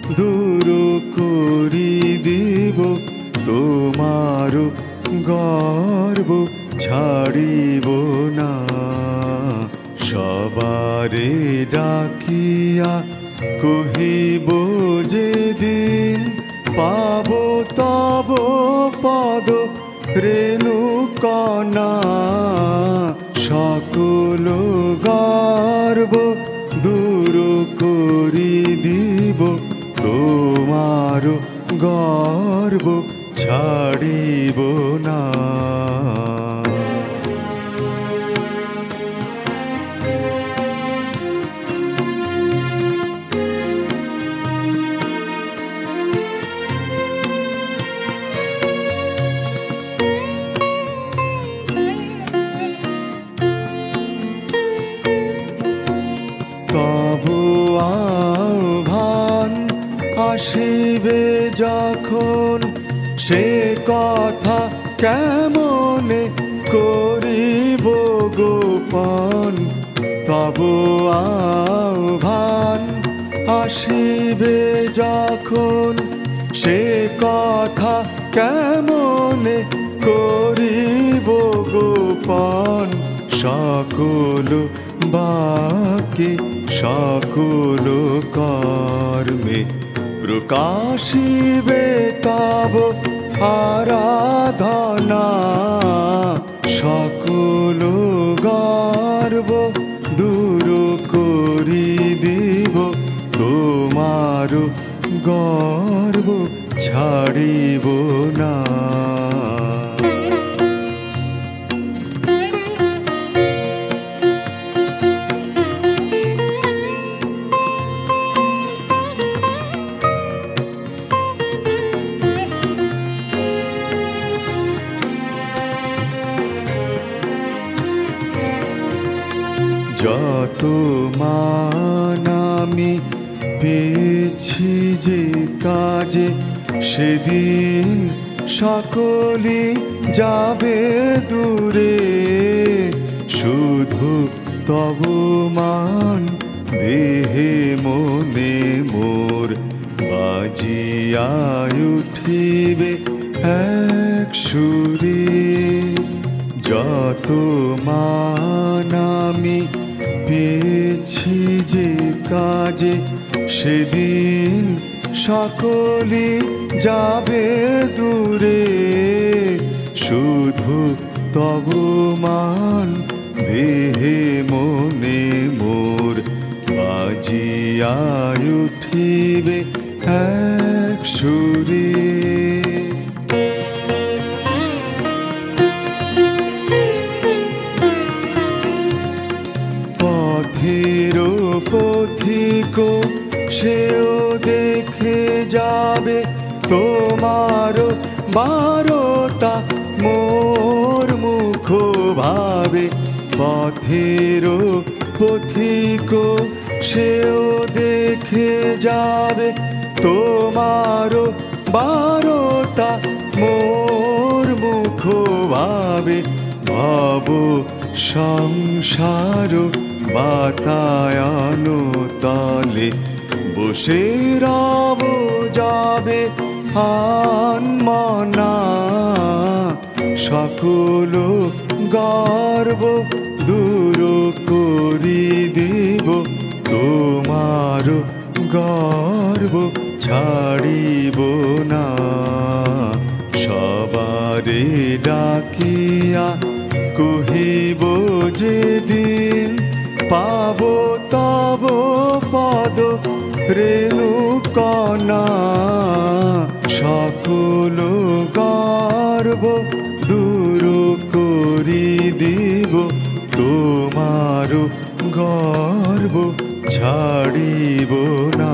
দূর করি দিব, তোমার গর্ব ছাড়িব না। সবারে ডাকিয়া কহিব যেদিন, পাব তব পদ রেণুকণা। সকল গর্ব দূর করি দিব, তোমার গর্ব ছাড়িব না। তবু আহ্বান আসিবে যখন, সে কথা কেমনে করিব গোপন। তবু আহ্বান আসিবে যখন, সে কথা কেমনে করিব গোপন। সকল বাক্যে সকল কর্মে প্রকাশিবে তব আরাধনা। সকল গর্ব দূর করি দিব, তোমার গর্ব ছাড়িব না। যত মান আমি পেয়েছি যে কাজে, সেদিন সকলে যাবে দূরে। শুধু তব মান দেহে মনে মোর, বাজিয়া উঠিবে এক সুরে। যত মান আমি পেয়েছি যে কাজে, সেদিন সকলে যাবে দূরে। শুধু তব মান দেহে মনে মোর, বাজিয়া উঠিবে এক সুরে। পথের পথিক সেও দেখে যাবে, তোমার বারতা মোর মুখ ভাবে। পথের পথিক সেও দেখে যাবে, তোমার বারতা মোর মুখ ভাবে। ভব সংসার বাতায়ন তলে, বসে রব যাবে আনমনা। সকল গর্ব দূর করি দিব, তোমার গর্ব ছাড়িব না। সবারে ডাকিয়া কহিব যেদিন, পাব তব পদ রেণুকণা। সকল গর্ব দূর করি দিব, তোমার গর্ব ছাড়িব না।